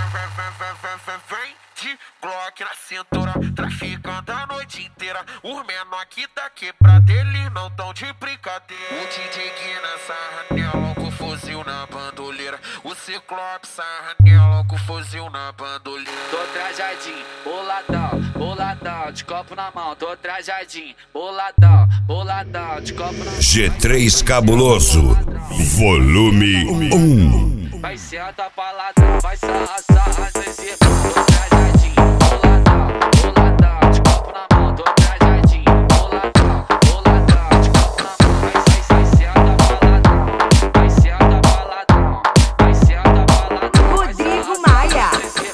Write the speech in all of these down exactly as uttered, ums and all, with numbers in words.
Vem de Glock na cintura, traficando a noite inteira. Os menor aqui da quebrada, eles não tão de brincadeira. O D J Guina sarra nela com fuzil na bandoleira. O Ciclope sarra nela com fuzil na bandoleira. Tô trajadinho, boladão, boladão, de copo na mão. Tô trajadinho, boladão, boladão, de copo na mão. G três Cabuloso, volume um. Vai senta pra ladrão, vai sarra, sarra nesse pau. Tô trajadinho, boladão, boladão, de copo na mão. Tô trajadinho, boladão, boladão, de copo na mão. Vai, vai, vai, senta pra ladrão, vai senta pra ladrão, vai senta pra ladrão. Rodrigo Maia.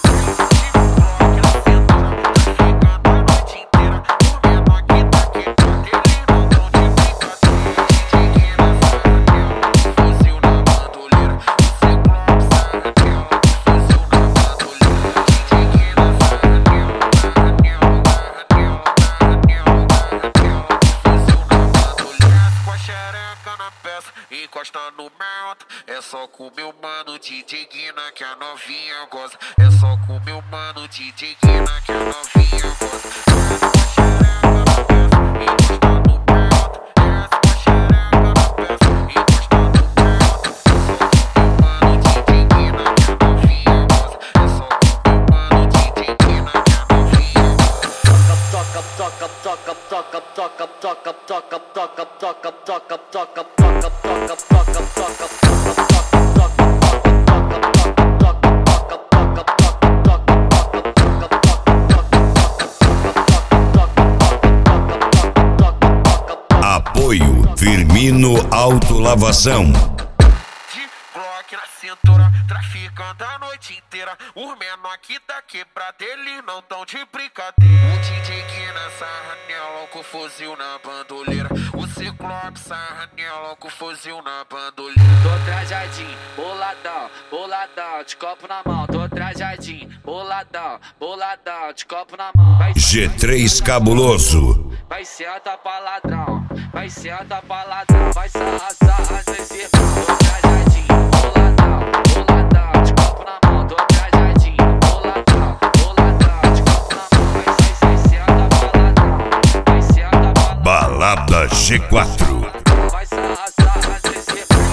Encosta no mento, é só com meu mano D J Guina que a novinha goza. É só com meu mano D J Guina que a novinha goza. Toca, toca, toca, toca, toca, toca, toca, toca, toca, toca, toca, toca, toca, toca. Apoio Firmino Autolavação. Glock na cintura, traficando a noite inteira. Os menor aqui da quebrada, eles não tão de brincadeira. O D J Guina sarra nela com fuzil na bandoleira. O Ciclope sarra nela com fuzil na bandoleira. Tô trajadinho, boladão, boladão, de copo na mão. Tô trajadinho, boladão, boladão, de copo na mão. Vai, G três Cabuloso. vai senta pra ladrão, vai senta pra ladrão, vai sarra, sarra nesse pau. Tô trajadinho, boladão, boladão, de copo na mão. Tô trajadinho, boladão, boladão, de copo na mão. Vai, vai, vai, senta pra ladrão, vai senta pra ladrão. Balada G quatro. Vai sarra, sarra nesse pau.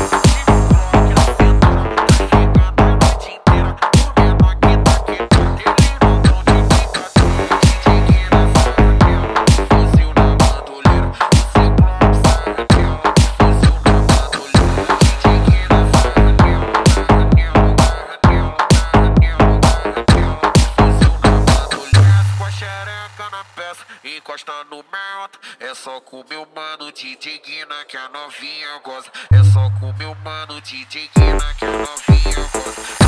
Encosta no mento, é só com meu mano D J Guina que a novinha goza. É só com meu mano D J Guina que a novinha goza.